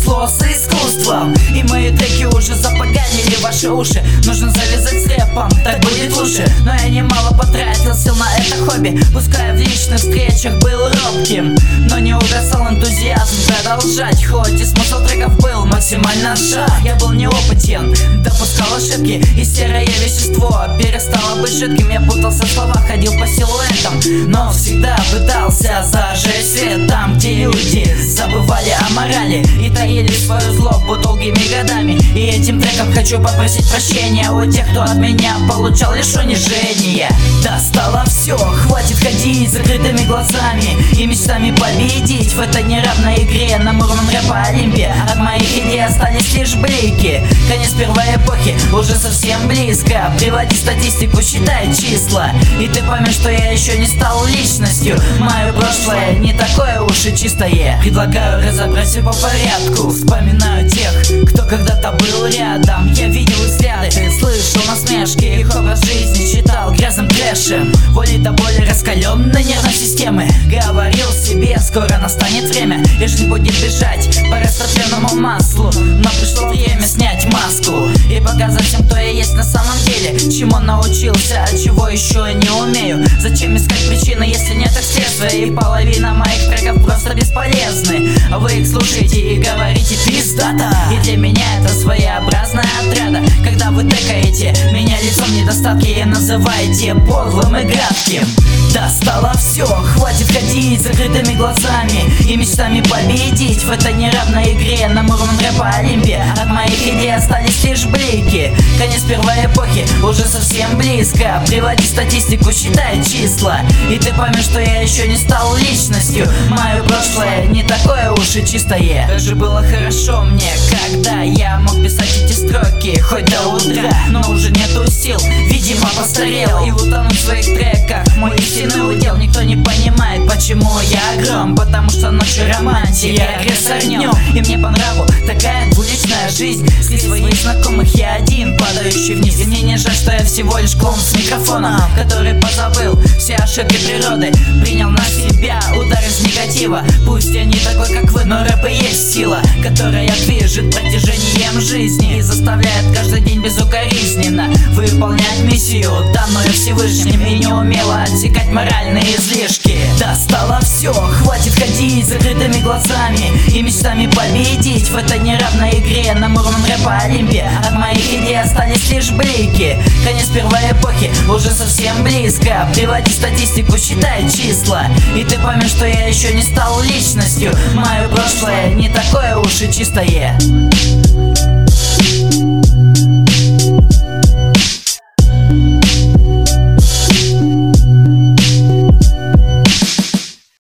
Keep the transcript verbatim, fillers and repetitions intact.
сросло с искусством, и мои треки уже запоганили ваши уши. Нужно завязать с рэпом, так будет лучше. Но я немало потратил сил на это хобби, пускай в личных встречах был робким, но не угасал энтузиазм продолжать. Хоть и смысл треков был максимально сжат, я был неопытен, допускал ошибки, и серое вещество перестало быть жидким. Я путался в словах, ходил по силуэтам, но всегда пытался зажечь свет там, где люди забывали о морали и таили свою злобу долгими годами. И этим треком хочу попросить прощения у тех, кто от меня получал лишь унижение. Достало все, хватит ходить с закрытыми глазами и мечтами победить в этой неравной игре на Мурман Рэпа Олимпе. От моих идей остались лишь блики, конец первой эпохи уже совсем близко. Приводи статистику, считай числа, и ты поймешь, что я еще не стал личностью. Мое прошлое не такое уж и чистое. Предлагаю разобрать все по порядку. Вспоминаю тех, кто когда-то был рядом. Я видел взгляды, слышал насмешки, их образ жизни считал грязным трэшем. Волей до боли раскаленной нервной системы говорил себе, скоро настанет время, и жизнь будет бежать по растопленному маслу. Но пришло время снять маску и показать всем, кто я есть на самом деле, чему научился, а чего еще не умею. Зачем искать причины, если нет их следствия? И половина моих треков просто бесполезны. Вы их слушаете и говорите пиздата, и для меня это своеобразная отрада. Когда вы тэкаете меня лицом недостатки и называете подлым и гадким. Достало все, хватит ходить с закрытыми глазами и мечтами победить в этой неравной игре на Мурман Рэпа Олимпе. От моих идей остались лишь блики, конец первой эпохи уже совсем близко. Приводи статистику, считай числа, и ты поймешь, что я еще не стал личностью. Мое прошлое не такое уж и чистое. Даже было хорошо мне, когда я мог писать эти строки хоть до утра, но уже нету сил, видимо постарел, и утонуть в своих треках мой истинный удел. Никто не понимает, почему я гром, потому что ночью романтик, я агрессор днем. И мне по нраву такая двуличная жизнь, среди своих знакомых я один, падающий вниз. И мне не жаль, что я всего лишь клоун с микрофоном, который позабыл все ошибки природы, принял на себя удар из негатива. Пусть я не такой, как вы, но рэп и есть сила, которая движет протяжением жизни и заставляет каждый день безукоризненно выполнять миссию, данную Всевышним, и не умела отсекать моральные излишки. Достало все, хватит ходить с закрытыми глазами и мечтами победить в этой неравной игре на Мурман Рэпа Олимпе. От моих идей остались лишь блики, конец первой эпохи уже совсем близко. Приводи статистику, считай числа, и ты поймешь, что я еще не стал личностью. Мое прошлое не такое уж и чистое.